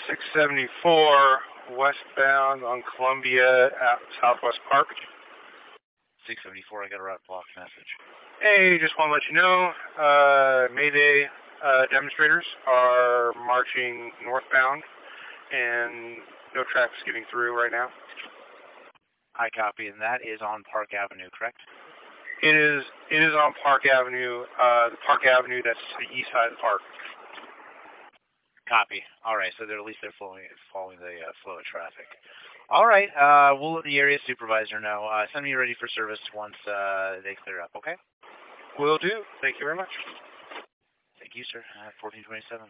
674 westbound on Columbia at Southwest Park. 674, I got a route block message. Hey, just want to let you know, Mayday demonstrators are marching northbound, and no traffic's getting through right now. I copy, and that is on Park Avenue, correct? It is on Park Avenue, the Park Avenue that's to the east side of the park. Copy. All right, so at least they're following the flow of traffic. All right, we'll let the area supervisor know. Send me ready for service once they clear up, okay? Will do. Thank you very much. Thank you, sir. 1427.